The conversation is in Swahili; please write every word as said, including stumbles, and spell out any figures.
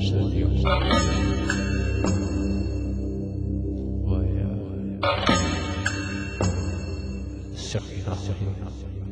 身体有我呀，想一想，想一想。